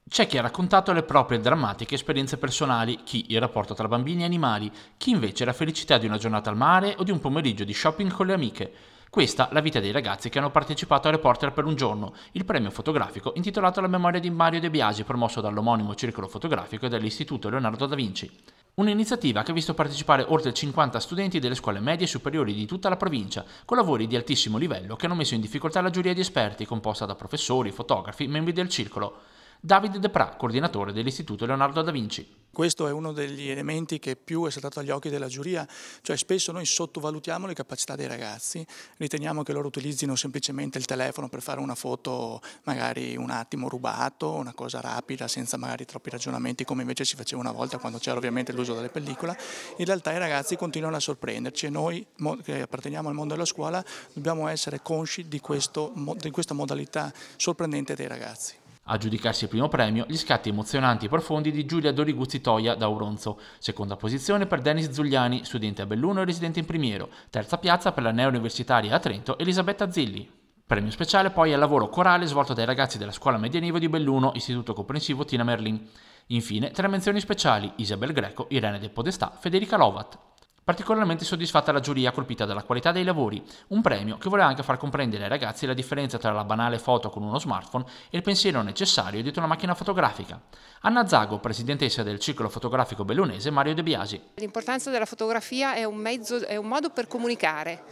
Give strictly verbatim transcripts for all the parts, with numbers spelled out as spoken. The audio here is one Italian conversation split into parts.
C'è chi ha raccontato le proprie drammatiche esperienze personali, chi il rapporto tra bambini e animali, chi invece la felicità di una giornata al mare o di un pomeriggio di shopping con le amiche. Questa la vita dei ragazzi che hanno partecipato a Reporter per un giorno, il premio fotografico intitolato alla memoria di Mario De Biasi, promosso dall'omonimo Circolo Fotografico e dall'Istituto Leonardo da Vinci. Un'iniziativa che ha visto partecipare oltre cinquanta studenti delle scuole medie e superiori di tutta la provincia, con lavori di altissimo livello che hanno messo in difficoltà la giuria di esperti, composta da professori, fotografi, membri del circolo. Davide De Pra, coordinatore dell'Istituto Leonardo da Vinci. Questo è uno degli elementi che più è saltato agli occhi della giuria, cioè spesso noi sottovalutiamo le capacità dei ragazzi, riteniamo che loro utilizzino semplicemente il telefono per fare una foto magari un attimo rubato, una cosa rapida, senza magari troppi ragionamenti come invece si faceva una volta quando c'era ovviamente l'uso delle pellicole. In realtà i ragazzi continuano a sorprenderci e noi che apparteniamo al mondo della scuola dobbiamo essere consci di, questo, di questa modalità sorprendente dei ragazzi. A giudicarsi il primo premio, gli scatti emozionanti e profondi di Giulia Doriguzzi Toia da Auronzo. Seconda posizione per Denis Zugliani, studente a Belluno e residente in Primiero. Terza piazza per la neouniversitaria a Trento Elisabetta Zilli. Premio speciale poi al lavoro corale svolto dai ragazzi della Scuola Medianivo di Belluno, Istituto Comprensivo Tina Merlin. Infine, tre menzioni speciali: Isabel Greco, Irene De Podestà, Federica Lovat. Particolarmente soddisfatta la giuria colpita dalla qualità dei lavori, un premio che voleva anche far comprendere ai ragazzi la differenza tra la banale foto con uno smartphone e il pensiero necessario dietro una macchina fotografica. Anna Zago, presidentessa del Circolo Fotografico Bellunese Mario De Biasi. L'importanza della fotografia è un mezzo, è un modo per comunicare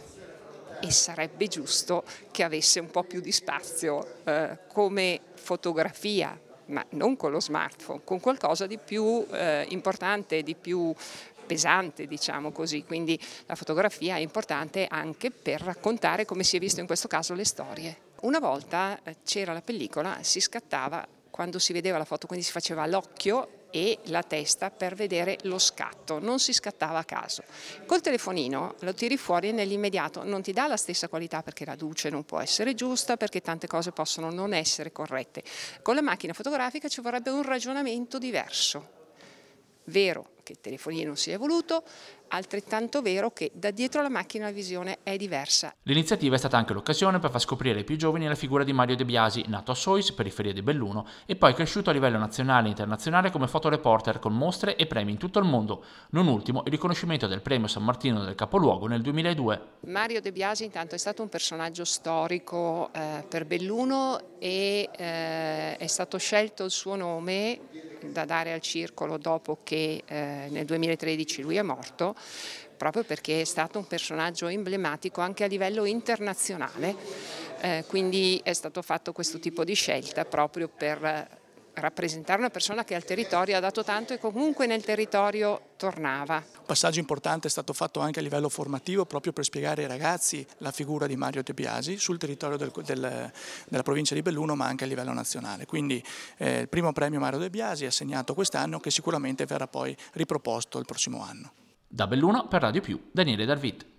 e sarebbe giusto che avesse un po' più di spazio eh, come fotografia, ma non con lo smartphone, con qualcosa di più eh, importante, di più pesante, diciamo così. Quindi la fotografia è importante anche per raccontare, come si è visto in questo caso, le storie. Una volta c'era la pellicola, si scattava quando si vedeva la foto, quindi si faceva l'occhio e la testa per vedere lo scatto, non si scattava a caso. Col telefonino lo tiri fuori nell'immediato, non ti dà la stessa qualità perché la luce non può essere giusta, perché tante cose possono non essere corrette. Con la macchina fotografica ci vorrebbe un ragionamento diverso. Vero che il telefonino si è evoluto, altrettanto vero che da dietro la macchina la visione è diversa. L'iniziativa è stata anche l'occasione per far scoprire ai più giovani la figura di Mario De Biasi, nato a Sois, periferia di Belluno, e poi cresciuto a livello nazionale e internazionale come fotoreporter con mostre e premi in tutto il mondo, non ultimo il riconoscimento del premio San Martino del capoluogo nel duemiladue. Mario De Biasi intanto è stato un personaggio storico eh, per Belluno e eh, è stato scelto il suo nome da dare al circolo dopo che eh, nel duemilatredici lui è morto, proprio perché è stato un personaggio emblematico anche a livello internazionale, eh, quindi è stato fatto questo tipo di scelta proprio per rappresentare una persona che al territorio ha dato tanto e comunque nel territorio tornava. Un passaggio importante è stato fatto anche a livello formativo proprio per spiegare ai ragazzi la figura di Mario De Biasi sul territorio del, del, della provincia di Belluno ma anche a livello nazionale. Quindi eh, il primo premio Mario De Biasi è assegnato quest'anno che sicuramente verrà poi riproposto il prossimo anno. Da Belluno per Radio Più, Daniele Darvit.